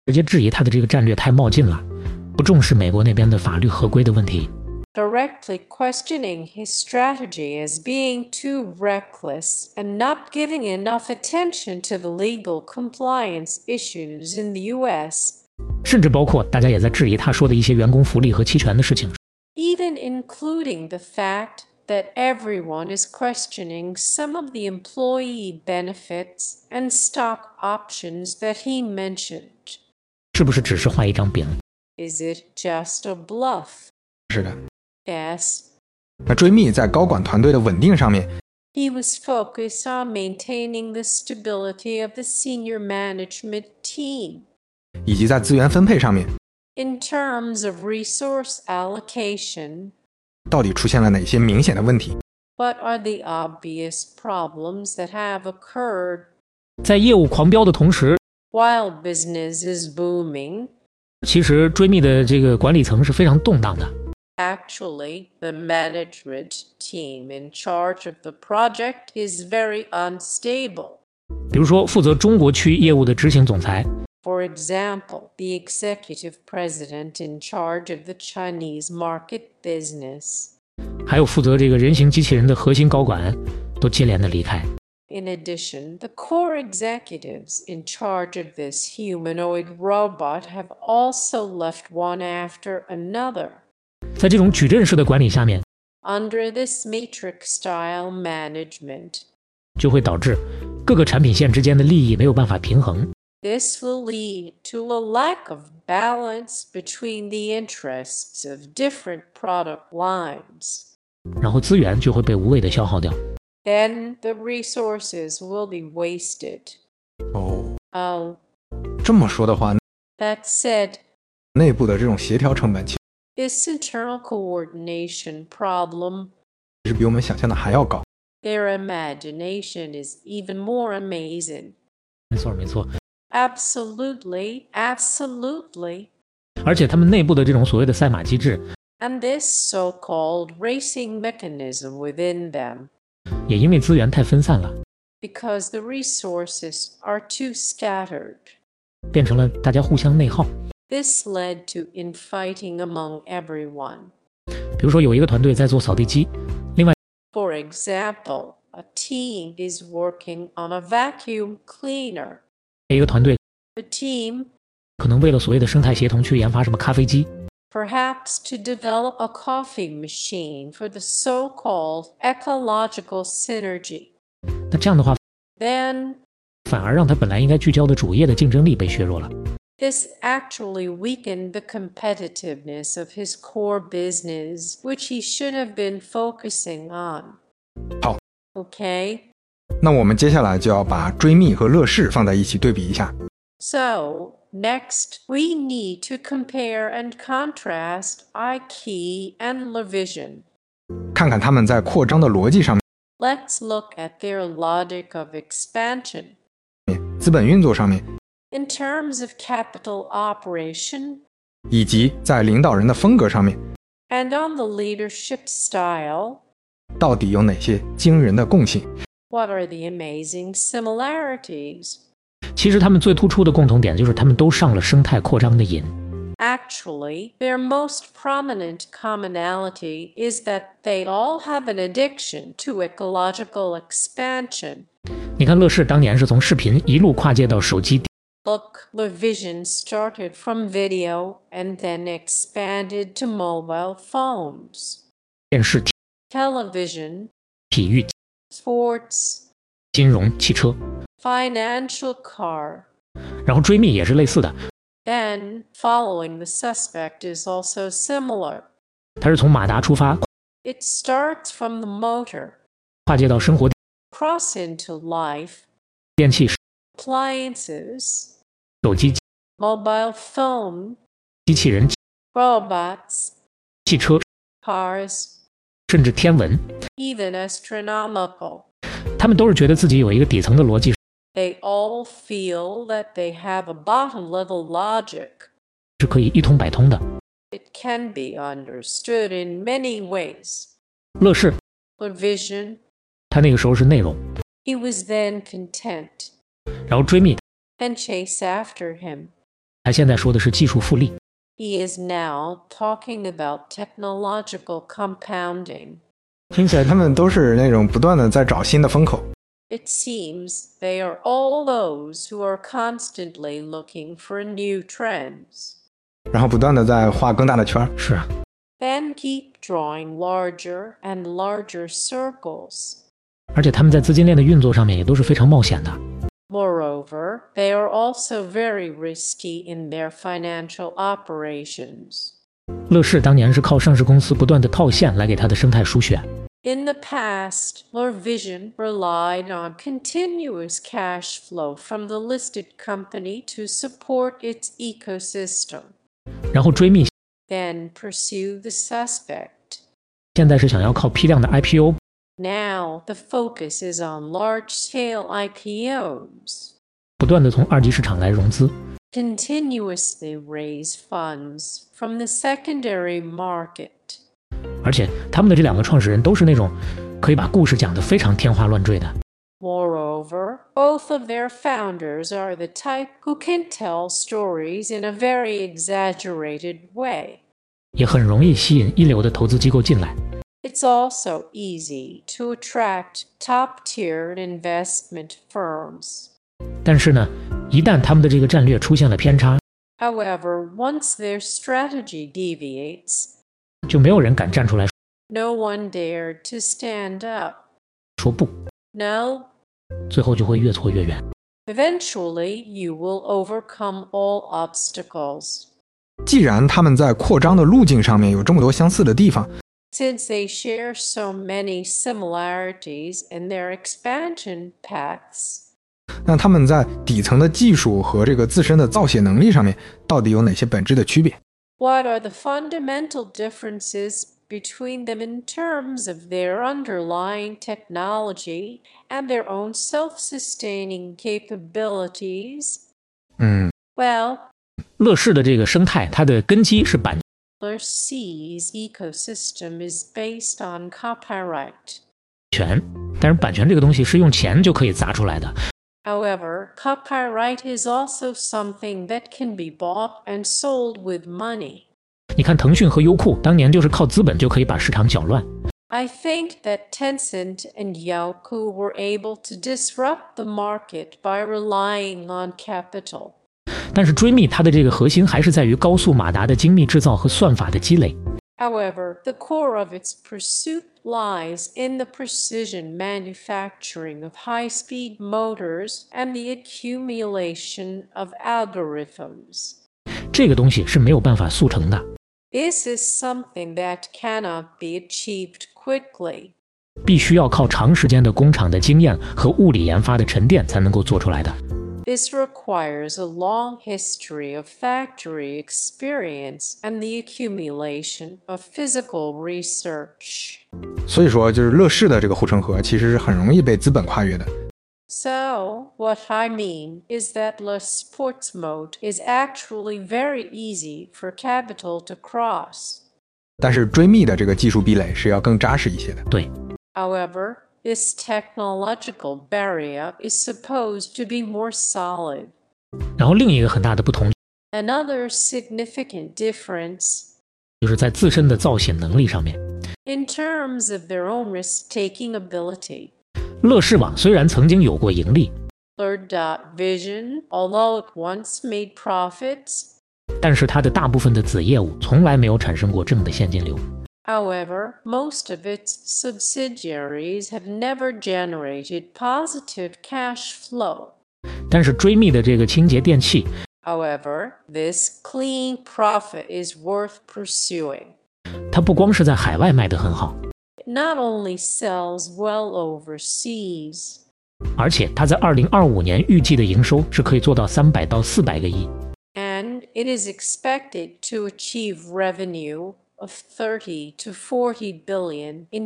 直接质疑他的这个战略太冒进了，不重视美国那边的法律合规的问题。 Directly questioning his strategy as being too reckless and not giving enough attention to the legal compliance issues in the U.S. 甚至包括大家也在质疑他说的一些员工福利和期权的事情。 Even including the fact that everyone is questioning some of the employee benefits and stock options that he mentioned. 是不是只是画一张饼？ Is it just a bluff? 是的。 Yes. 那追觅在高管团队的稳定上面 He was focused on maintaining the stability of the senior management team. 以及在资源分配上面 In terms of resource allocation, 到底出现了哪些明显的问题？ what are the obvious problems that have occurred? 在业务狂飙的同时， While business is booming, 其实追觅的这个管理层是非常动荡的。 actually, the management team in charge of the project is very unstable. 比如说，负责中国区业务的执行总裁， For example, the executive president in charge of the Chinese market business. 还有负责这个人形机器人的核心高管，都接连的离开。 In addition, the core executives in charge of this humanoid robot have also left one after another. 在这种矩阵式的管理下面， Under this matrix-style management, 就会导致各个产品线之间的利益没有办法平衡， this will lead to a lack of balance between the interests of different product lines. 然后资源就会被无谓的消耗掉。 Then the resources will be wasted. 哦，这么说的话， That said, 内部的这种协调成本其 this internal coordination problem, 实比我们想象的还要高。 their imagination is even more amazing. 没错，没错。 Absolutely, absolutely. 而且他们内部的这种所谓的赛马机制， And this so-called racing mechanism within them, 也因为资源太分散了， because the resources are too scattered. 变成了大家互相内耗。 This led to infighting among everyone. 比如说，有一个团队在做扫地机，另外 For example, a team is working on a vacuum cleaner. 一个团队 The team, 可能为了所谓的生态协同去研发什么咖啡机， perhaps to develop a coffee machine for the so-called ecological synergy. 那这样的话， Then, 反而让他本来应该聚焦的主业的竞争力被削弱了。 this actually weakened the competitiveness of his core business, which he should have been focusing on. 好， Okay? 那我们接下来就要把追觅和乐视放在一起对比一下。 So, next, we need to compare and contrast iKey and LaVision. 看看他们在扩张的逻辑上 Let's look at their logic of expansion. 面、资本运作上面， In terms of capital operation 以及在领导人的风格上面， and on the leadership style, 到底有哪些惊人的共性？ what are the amazing similarities? 其实他们最突出的共同点就是他们都上了生态扩张的瘾。 Actually, their most prominent commonality is that they all have an addiction to ecological expansion. 你看乐视当年是从视频一路跨界到手机、 Look, LaVision started from video and then expanded to mobile phones, 电视、 television, 体育、 sports, 金融、汽车。 financial car. 然后追觅也是类似的， Then, following the suspect is also similar. 它是从马达出发， It starts from the motor, 跨界到生活、 cross into life, 电器、 appliances, 手机、 mobile phone, 机器人、 robots, 汽车， cars, 甚至天文， even astronomical. 他们都是觉得自己有一个底层的逻辑 They all feel that they have a bottom-level logic. 是可以一通百通的。 It can be understood in many ways. 乐视 LaVision, 他那个时候是内容， he was then content, 然后追觅 and chase after him. 他现在说的是技术复利。 He is now talking about technological compounding. 听起来他们都是那种不断的在找新的风口。 It seems they are all those who are constantly looking for new trends. 然后不断的在画更大的圈。 是啊， Then keep drawing larger and larger circles. 而且他们在资金链的运作上面也都是非常冒险的。 Moreover, they are also very risky in their financial operations. 乐视当年是靠上市公司不断的套现来给它的生态输血。 In the past, Lorvision relied on continuous cash flow from the listed company to support its ecosystem. 然后追觅 Then pursue the suspect. 现在是想要靠批量的 IPO， Now the focus is on large-scale IPOs. 不断的从二级市场来融资。 Continuously raise funds from the secondary market. 而且他们的这两个创始人都是那种可以把故事讲得非常天花乱坠的。 Moreover, both of their founders are the type who can tell stories in a very exaggerated way. 也很容易吸引一流的投资机构进来。 It's also easy to attract top-tier investment firms. 但是呢，一旦他们的这个战略出现了偏差， However, once their strategy deviates, 就没有人敢站出来 no one dared to stand up. 说不， No, 最后就会越挫越远。 eventually you will overcome all obstacles. 既然他们在扩张的路径上面有这么多相似的地方， Since they share so many similarities in their expansion paths, 那他们在底层的技术和这个自身的造血能力上面到底有哪些本质的区别？ what are the fundamental differences between them in terms of their underlying technology and their own self-sustaining capabilities? Well, 乐视的这个生态，它的根基是版 C's ecosystem is based on copyright. 权，但是版权这个东西是用钱就可以砸出来的。 However, copyright is also something that can be bought and sold with money. 你看腾讯和优酷当年就是靠资本就可以把市场搅乱。 I think that Tencent and Youku were able to disrupt the market by relying on capital. 但是追觅它的这个核心还是在于高速马达的精密制造和算法的积累。 However, the core of its pursuit lies in the precision manufacturing of high-speed motors and the accumulation of algorithms. 这个东西是没有办法速成的， This is something that cannot be achieved quickly. 必须要靠长时间的工厂的经验和物理研发的沉淀才能够做出来的。 This requires a long history of factory experience and the accumulation of physical research. 所以说，就是乐视的这个护城河其实是很容易被资本跨越的。 So, what I mean is that the sports mode is actually very easy for capital to cross. 但是追觅的这个技术壁垒是要更扎实一些的。 对， However, this technological barrier is supposed to be more solid. 然后另一个很大的不同 Another significant difference 就是在自身的造血能力上面。 in terms of their own risk-taking ability. 乐视网虽然曾经有过盈利， Vision, although it once made profits, 但是它的大部分的子业务从来没有产生过正的现金流。 however, most of its subsidiaries have never generated positive cash flow. 但是追觅的这个清洁电器， However, this clean profit is worth pursuing. 它不光是在海外卖得很好， It not only sells well overseas, 而且它在2025年预计的营收是可以做到300到400个亿。 and it is expected to achieve revenue of 30 to 40 billion in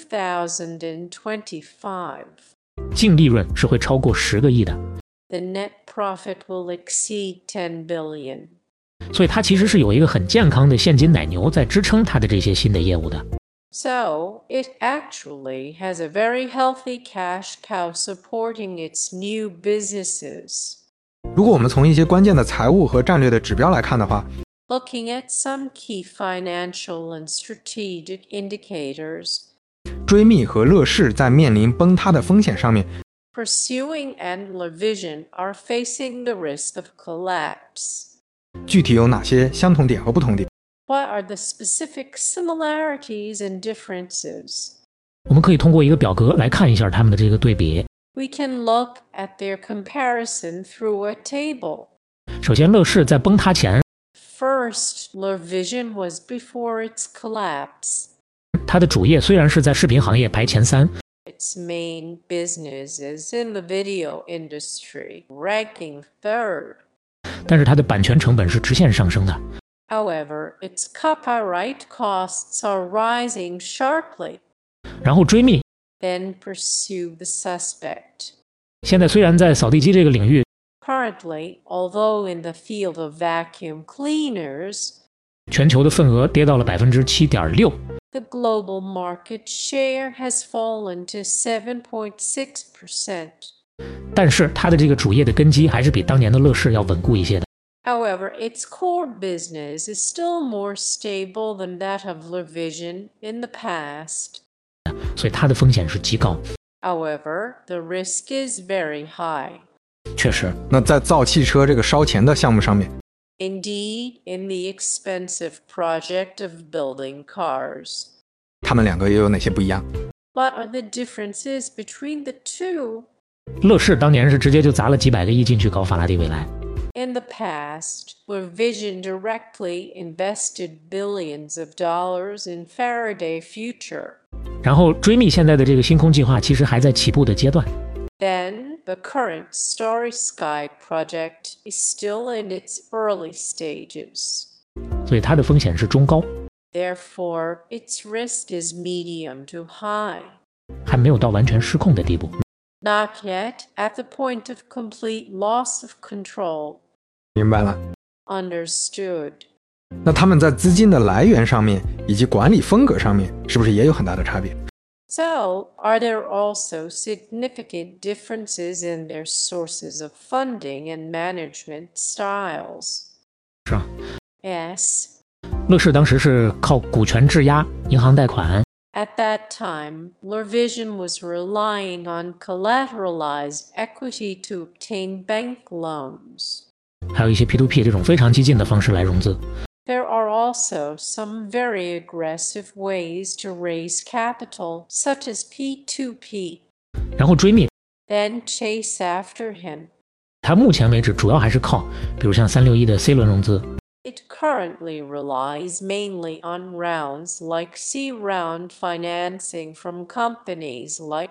2025. 净利润是会超过10个亿的， The net profit will exceed 10 billion. 所以它其实是有一个很健康的现金奶牛在支撑它的这些新的业务的。 So, it actually has a very healthy cash cow supporting its new businesses. 如果我们从一些关键的财务和战略的指标来看的话， Looking at some key financial and strategic indicators, 追觅和乐视在面临崩塌的风险上面， Pursuing and Vision are facing the risk of collapse. 具体有哪些相同点和不同点？ What are the specific similarities and differences? 我们可以通过一个表格来看一下他们的这个对比。 We can look at their comparison through a table. 首先，乐视在崩塌前， First, Vision was before its collapse. 它的主业虽然是在视频行业排前3， Its main business is in the video industry, ranking third. 但是它的版权成本是直线上升的。 However, its copyright costs are rising sharply. 然后追觅 Then pursue the suspect. 现在虽然在扫地机这个领域， Currently, although in the field of vacuum cleaners, 全球的份额跌到了 7.6%。 the global market share has fallen to 7.6%. 但是它的这个主业的根基还是比当年的乐视要稳固一些的。 However, its core business is still more stable than that of Vision in the past. 所以它的风险是极高。 However, the risk is very high. 确实， 那在造汽车这个烧钱的项目上面， Indeed, in the expensive project of building cars. 他们两个又有哪些不一样？ What are the differences between the two? 乐视当年是直接就砸了几百个亿进去搞法拉第未来。 In the past, Vision directly invested billions of dollars in Faraday Future. 然后追觅现在的这个星空计划其实还在起步的阶段。 Then, the current Starry Sky project is still in its early stages. 所以它的风险是中高， Therefore, its risk is medium to high. 还没有到完全失控的地步。 Not yet at the point of complete loss of control. 明白了。 Understood. 那他们在资金的来源上面以及管理风格上面，是不是也有很大的差别？ So, are there also significant differences in their sources of funding and management styles? 是啊， Yes. 乐视当时是靠股权质押、银行贷款， At that time, Vision was relying on collateralized equity to obtain bank loans. 还有一些 P2P 这种非常激进的方式来融资。 There are also some very aggressive ways to raise capital, such as P2P. 然后追觅， Then chase after him. 它目前为止主要还是靠，比如像361的 C 轮融资， It currently relies mainly on rounds like C round financing from companies like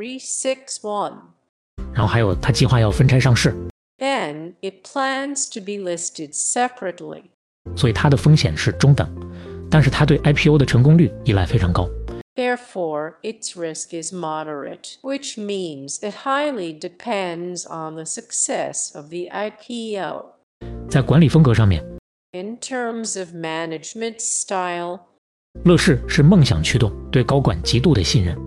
361. 然后还有它计划要分拆上市， Then it plans to be listed separately. 所以它的风险是中等，但是它对 IPO 的成功率依赖非常高。 Therefore, its risk is moderate, which means it highly depends on the success of the IPO. 在管理风格上面， In terms of management style, 乐视是梦想驱动，对高管极度的信任。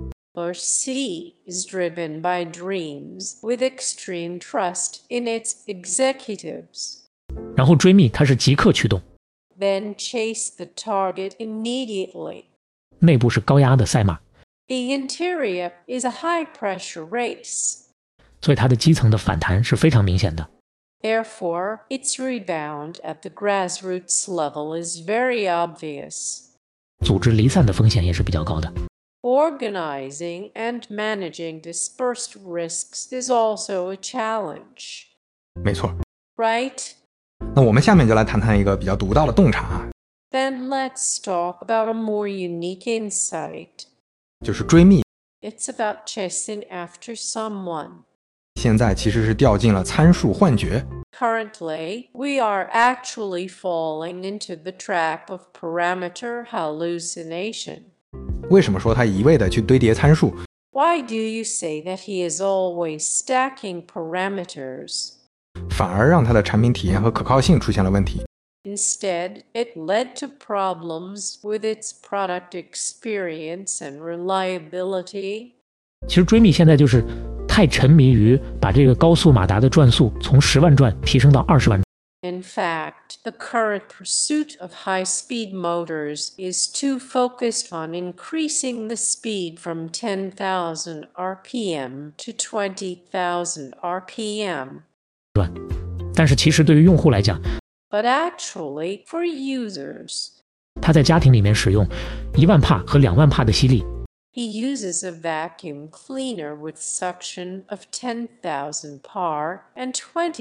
C is driven by dreams with extreme trust in its executives. 然后追觅它是极客驱动， Then chase the target immediately. 内部是高压的赛马， The interior is a high-pressure race. 所以它的基层的反弹是非常明显的。 Therefore, its rebound at the grassroots level is very obvious. 组织离散的风险也是比较高的。 Organizing and managing dispersed risks is also a challenge. 没错。 Right? 那我们下面就来谈谈一个比较独到的洞察， Then let's talk about a more unique insight. 就是追觅 It's about chasing after someone. 现在其实是掉进了参数幻觉。 Currently, we are actually falling into the trap of parameter hallucination. 为什么说他一味的去堆叠参数？ Why do you say that he is always stacking parameters? 反而让他的产品体验和可靠性出现了问题。 Instead, it led to problems with its product experience and reliability. 其实追觅现在就是太太沉迷于把这个高速马达的转速从10万转提升到20万。 In fact, the current pursuit of high-speed motors is too focused on increasing the speed from 10,000 RPM to 20,000 RPM. 但是其实对于用户来讲， But actually, for users, 他在家庭里面使用1万帕和2万帕的吸力， he uses a vacuum cleaner with suction of 10,000 par and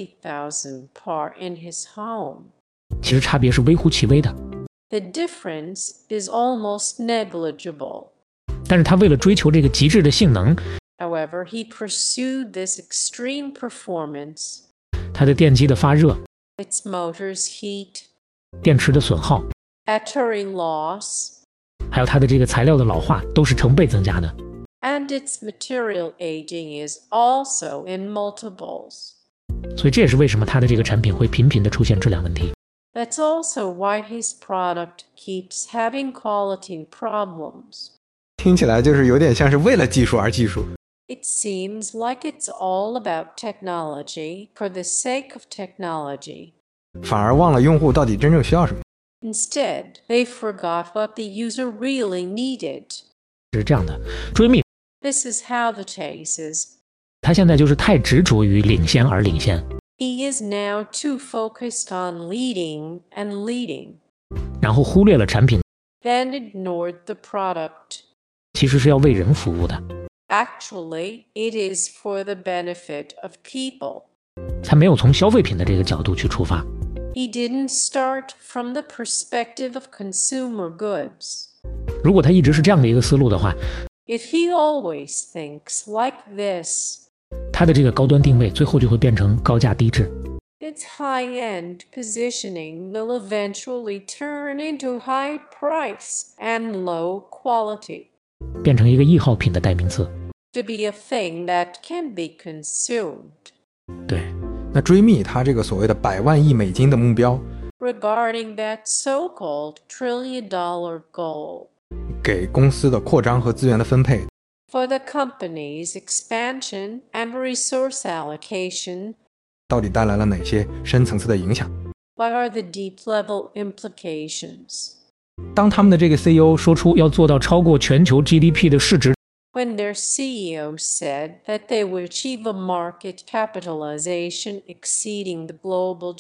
20,000 par in his home. 其实差别是微乎其微的。 The difference is almost negligible. 但是他为了追求这个极致的性能， However, he pursued this extreme performance. 他的电机的发热、 Its motors heat, 电池的损耗， battery loss, 还有它的这个材料的老化，都是成倍增加的。 and its material aging is also in multiples. 所以这也是为什么它的这个产品会频频的出现质量问题。 That's also why his product keeps having quality problems. 听起来就是有点像是为了技术而技术。 It seems like it's all about technology for the sake of technology. 反而忘了用户到底真正需要什么。 Instead, they forgot what the user really needed. 是这样的，追觅 This is how the chase is. 它现在就是太执着于领先而领先， He is now too focused on leading and leading, 然后忽略了产品 then ignored the product. 其实是要为人服务的。 Actually, it is for the benefit of people. 他没有从消费品的这个角度去出发。 He didn't start from the perspective of consumer goods. 如果他一直是这样的一个思路的话， If he always thinks like this, 他的这个高端定位最后就会变成高价低质。 its high-end positioning will eventually turn into high price and low quality, 变成一个易耗品的代名词。 to be a thing that can be consumed. 对， 那追觅它这个所谓的100万亿美金的目标， Regarding that so-called trillion-dollar goal, 给公司的扩张和资源的分配， for the company's expansion and resource allocation, 到底带来了哪些深层次的影响？ what are the deep-level implications? 当他们的这个 CEO 说出要做到超过全球 GDP 的市值， When their CEO said that they would achieve a market capitalization exceeding the global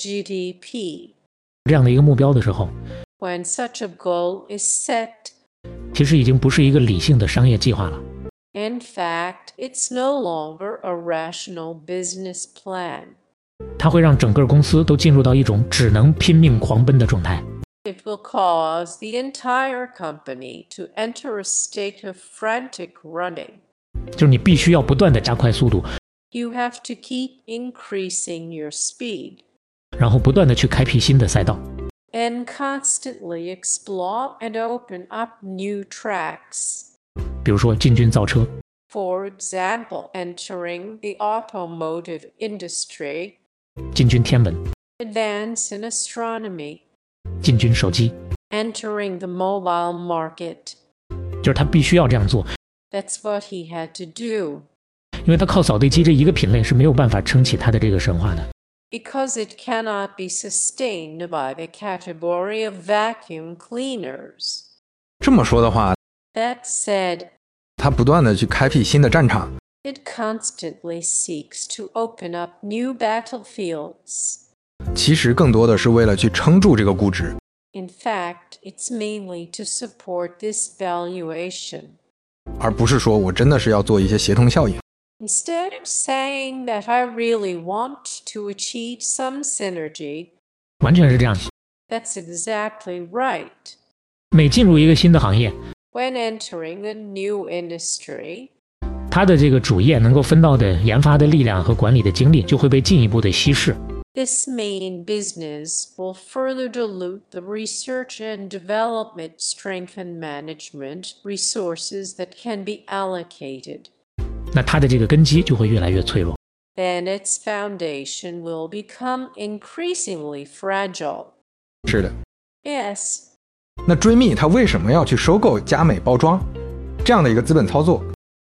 GDP, 这样的一个目标的时候， when such a goal is set, 其实已经不是一个理性的商业计划了。 in fact, it's no longer a rational business plan. 它会让整个公司都进入到一种只能拼命狂奔的状态。 It will cause the entire company to enter a state of frantic running. 就是你必须要不断的加快速度， You have to keep increasing your speed 然后不断的去开辟新的赛道。 and constantly explore and open up new tracks. 比如说进军造车， For example, entering the automotive industry, 进军天文， advance in astronomy, 进军手机， entering the mobile market. 就是他必须要这样做， That's what he had to do, 因为他靠扫地机这一个品类是没有办法撑起他的这个神话的。 because it cannot be sustained by the category of vacuum cleaners. 这么说的话， That said, 他不断的去开辟新的战场， it constantly seeks to open up new battlefields. 其实更多的是为了去撑住这个估值。 In fact, it's mainly to support this valuation. 而不是说我真的是要做一些协同效应。 Instead of saying that I really want to achieve some synergy, 完全是这样。 that's exactly right. 每进入一个新的行业， When entering a new industry, 他的这个主业能够分到的研发的力量和管理的精力就会被进一步的稀释。 this main business will further dilute the research and development, strength and management resources that can be allocated. 那它的这个根基就会越来越脆弱。 Then its foundation will become increasingly fragile. 是的， Yes, 那追觅它为什么要去收购佳美包装这样的一个资本操作？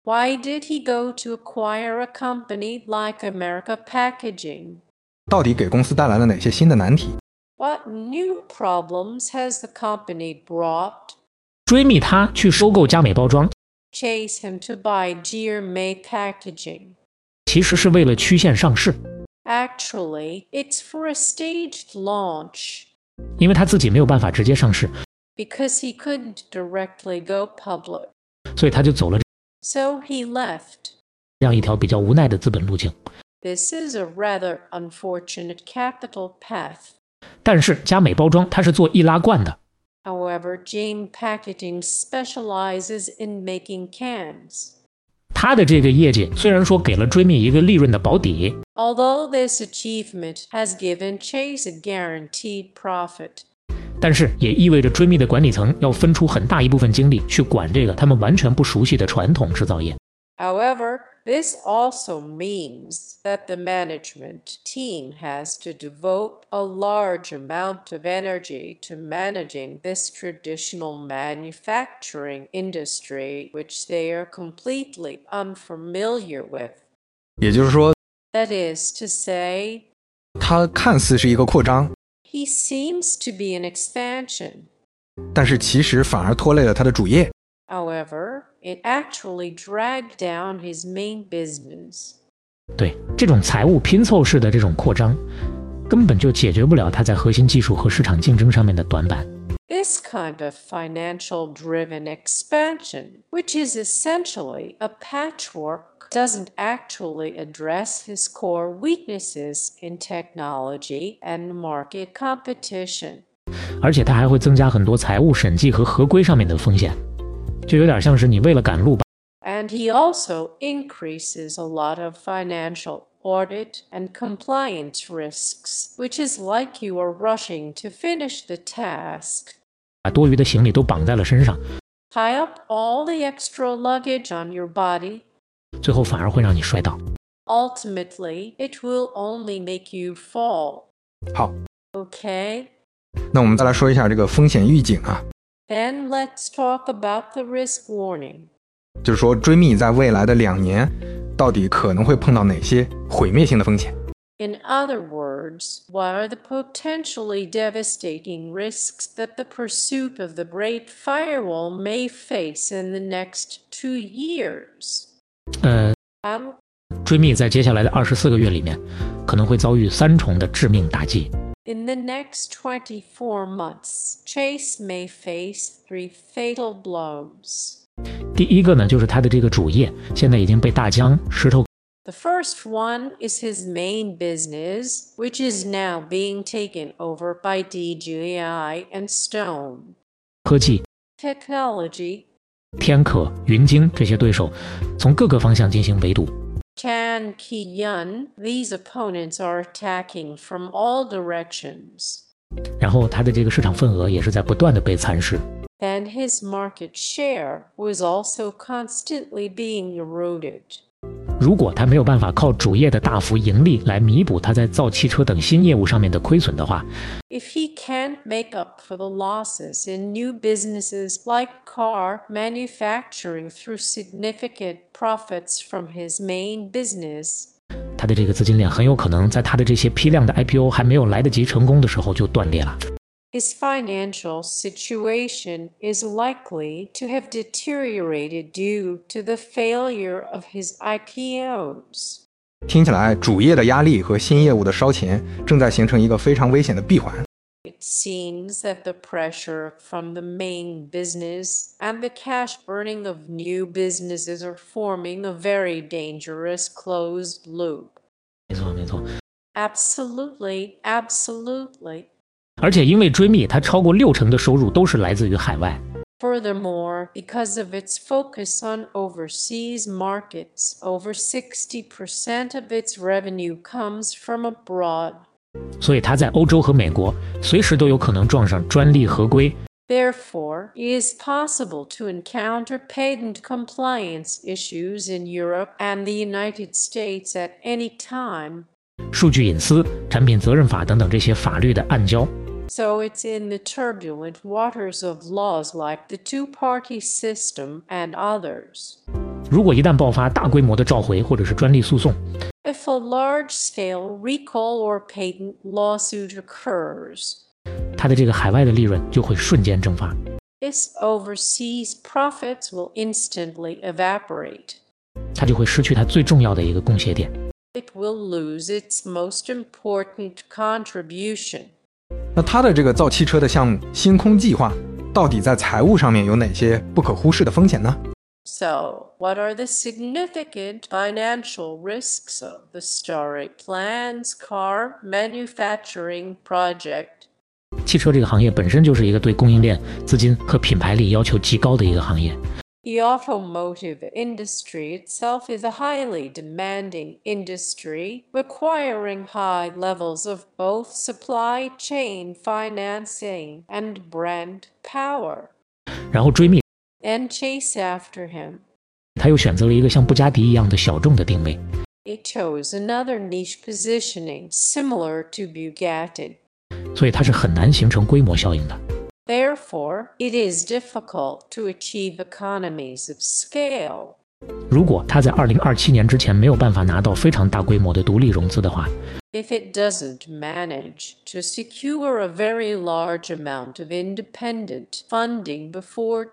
Why did he go to acquire a company like America Packaging? 到底给公司带来了哪些新的难题？ What new problems has the company brought? 追觅他去收购佳美包装， Chase him to buy May Packaging. 其实是为了曲线上市， Actually, it's for a staged launch, 因为他自己没有办法直接上市， because he couldn't directly go public. 所以他就走了 So he left. 这样一条比较无奈的资本路径。 This is a rather unfortunate capital path. 但是佳美包装它是做易拉罐的， However, Jame Packaging specializes in making cans. 它的这个业绩虽然说给了追觅一个利润的保底， Although this achievement has given Chase a guaranteed profit, 但是也意味着追觅的管理层要分出很大一部分精力去管这个他们完全不熟悉的传统制造业。 however, this also means that the management team has to devote a large amount of energy to managing this traditional manufacturing industry, which they are completely unfamiliar with. 也就是说， That is to say, 它看似是一个扩张， he seems to be an expansion. 但是其实反而拖累了它的主业。 However, it actually dragged down his main business. 对，这种财务拼凑式的这种扩张，根本就解决不了它在核心技术和市场竞争上面的短板。 This kind of financial-driven expansion, which is essentially a patchwork, doesn't actually address his core weaknesses in technology and market competition. 而且它还会增加很多财务审计和合规上面的风险，就有点像是你为了赶路吧， And he also increases a lot of financial audit and compliance risks, which is like you are rushing to finish the task. 把多余的行李都绑在了身上， Tie up all the extra luggage on your body. 最后反而会让你摔倒。 Ultimately, it will only make you fall. 好， Okay? 那我们再来说一下这个风险预警啊， Then let's talk about the risk warning. 就是说追觅在未来的2年，到底可能会碰到哪些毁灭性的风险？ In other words, what are the potentially devastating risks that the pursuit of the Great Firewall may face in the next 2 years? 追觅在接下来的24个月里面，可能会遭遇3重的致命打击。 In the next 24 months, Chase may face 3 fatal blows. 第一个呢，就是它的这个主业现在已经被大疆、石头 The first one is his main business, which is now being taken over by DJI and Stone 科技、 Technology. 天可、云鲸这些对手从各个方向进行围堵。 Chan Ki-yun, these opponents are attacking from all directions. 然后它的这个市场份额也是在不断的被蚕食。 And his market share was also constantly being eroded. 如果它没有办法靠主业的大幅盈利来弥补它在造汽车等新业务上面的亏损的话， If he can't make up for the losses in new businesses like car manufacturing through significant profits from his main business, 它的这个资金链很有可能在它的这些批量的 IPO 还没有来得及成功的时候就断裂了。 his financial situation is likely to have deteriorated due to the failure of his IPOs. 听起来主业的压力和新业务的烧钱正在形成一个非常危险的闭环。 It seems that the pressure from the main business and the cash burning of new businesses are forming a very dangerous closed loop. 没错没错， Absolutely, absolutely. 而且因为追觅它超过60%的收入都是来自于海外， Furthermore, because of its focus on overseas markets, over 60% of its revenue comes from abroad. 所以它在欧洲和美国随时都有可能撞上专利合规、 Therefore, it is possible to encounter patent compliance issues in Europe and the United States at any time. 数据隐私、产品责任法等等这些法律的暗礁。 So it's in the turbulent waters of laws like the two-party system and others. 如果一旦爆发大规模的召回或者是专利诉讼， If a large-scale recall or patent lawsuit occurs, 它的这个海外的利润就会瞬间蒸发， its overseas profits will instantly evaporate. 它就会失去它最重要的一个供血点。 It will lose its most important contribution. 那它的这个造汽车的项目星空计划，到底在财务上面有哪些不可忽视的风险呢？ So, what are the significant financial risks of the Starry Plans car manufacturing project? 汽车这个行业本身就是一个对供应链、资金和品牌力要求极高的一个行业。 The automotive industry itself is a highly demanding industry, requiring high levels of both supply chain financing and brand power. 然后追觅， And chase after him. 他又选择了一个像布加迪一样的小众的定位， It chose another niche positioning similar to Bugatti. 所以它是很难形成规模效应的。 Therefore, it is difficult to achieve economies of scale. 如果它在2027年之前没有办法拿到非常大规模的独立融资的话， If it doesn't manage to secure a very large amount of independent funding before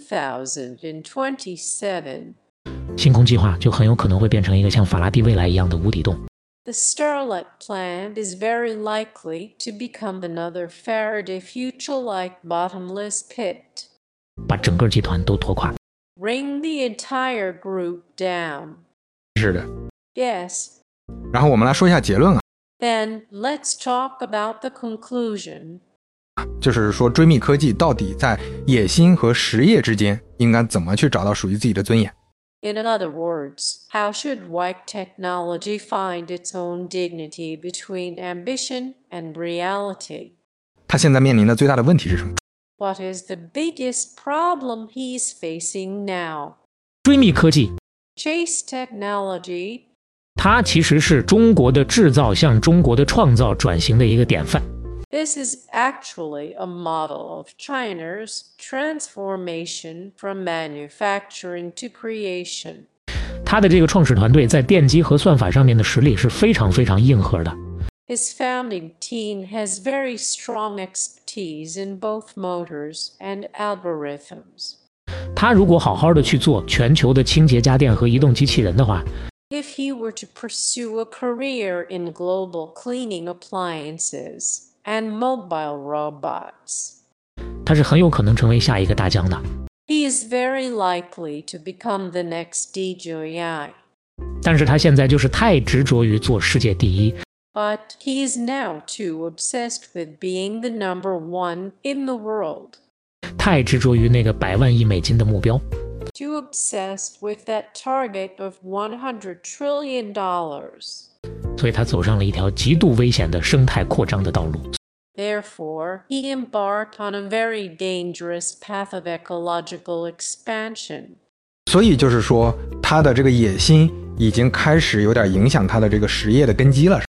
2027, 星空计划就很有可能会变成一个像法拉第未来一样的无底洞。 the Starlight plant is very likely to become another Faraday Future-like bottomless pit. 把整个集团都拖垮。 Bring the entire group down. 是的。 Yes. 然后我们来说一下结论啊， Then let's talk about the conclusion. 就是说追觅科技到底在野心和实业之间应该怎么去找到属于自己的尊严。 In other words, how should white technology find its own dignity between ambition and reality? 他现在面临的最大的问题是什么？ What is the biggest problem he's facing now? 追觅科技， Chase technology. 它其实是中国的制造向中国的创造转型的一个典范。 This is actually a model of China's transformation from manufacturing to creation. 它的这个创始团队在电机和算法上面的实力是非常非常硬核的。 His founding team has very strong expertise in both motors and algorithms. 他如果好好的去做全球的清洁家电和移动机器人的话， If he were to pursue a career in global cleaning appliances and mobile robots, 他是很有可能成为下一个大疆的。 he is very likely to become the next DJI. 但是他现在就是太执着于做世界第一， But he is now too obsessed with being the number one in the world, 太执着于那个100万亿美金的目标， too obsessed with that target of $100 trillion. 所以他走上了一条极度危险的生态扩张的道路。 Therefore, he embarked on a very dangerous path of ecological expansion. 所以就是说，他的这个野心已经开始有点影响他的这个实业的根基了。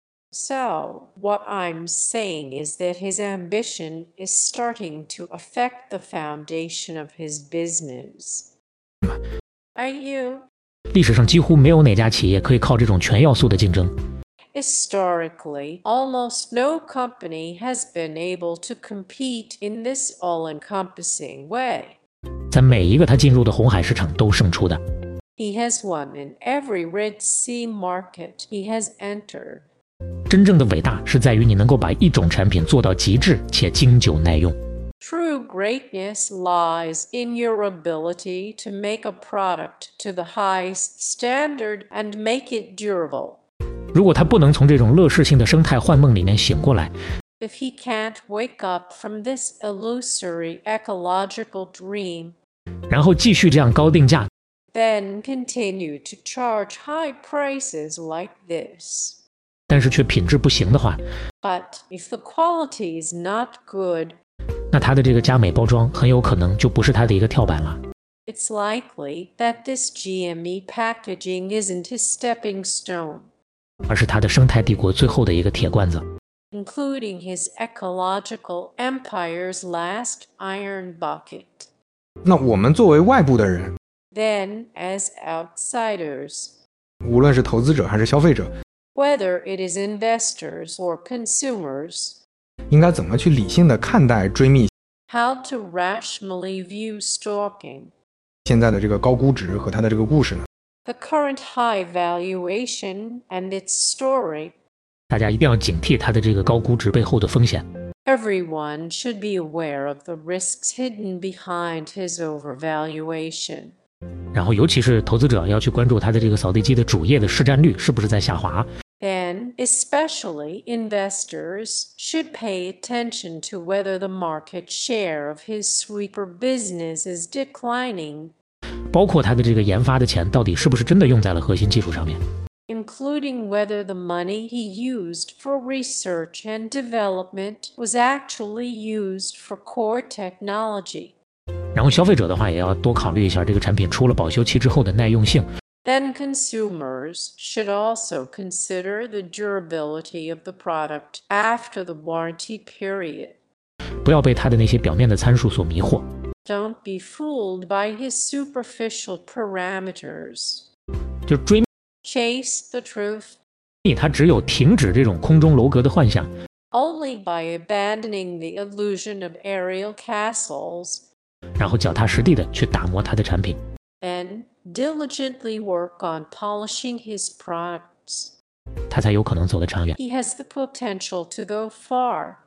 So, what I'm saying is that his ambition is starting to affect the foundation of his business. Are you? 历史上几乎没有哪家企业可以靠这种全要素的竞争。 Historically, almost no company has been able to compete in this all-encompassing way. 在每一个他进入的红海市场都胜出的。 He has won in every Red Sea market he has entered. 真正的伟大是在于你能够把一种产品做到极致且经久耐用。 True greatness lies in your ability to make a product to the highest standard and make it durable. 如果他不能从这种乐视性的生态幻梦里面醒过来， If he can't wake up from this illusory ecological dream, 然后继续这样高定价， then continue to charge high prices like this. 但是却品质不行的话， But if the quality is not good, 那他的这个佳美包装很有可能就不是他的一个跳板了。 it's likely that this GME packaging isn't his stepping stone, 而是他的生态帝国最后的一个铁罐子。 including his ecological empire's last iron bucket. 那我们作为外部的人， then as outsiders. 无论是投资者还是消费者， Whether it is investors or consumers, 应该怎么去理性的看待追觅 how to rationally view stalking. 现在的这个高估值和它的这个故事呢？ The current high valuation and its story. 大家一定要警惕它的这个高估值背后的风险。 Everyone should be aware of the risks hidden behind his overvaluation. 然后尤其是投资者要去关注它的这个扫地机的主业的市占率是不是在下滑。 Then, especially investors should pay attention to whether the market share of his sweeper business is declining, 包括它的这个研发的钱到底是不是真的用在了核心技术上面。 including whether the money he used for research and development was actually used for core technology. 然后消费者的话也要多考虑一下这个产品出了保修期之后的耐用性。 Then consumers should also consider the durability of the product after the warranty period. 不要被它的那些表面的参数所迷惑。 Don't be fooled by his superficial parameters. 就是追 Chase the truth 觅它只有停止这种空中楼阁的幻想， only by abandoning the illusion of aerial castles 然后脚踏实地的去打磨它的产品， and diligently work on polishing his products. 它才有可能走得长远。 He has the potential to go far.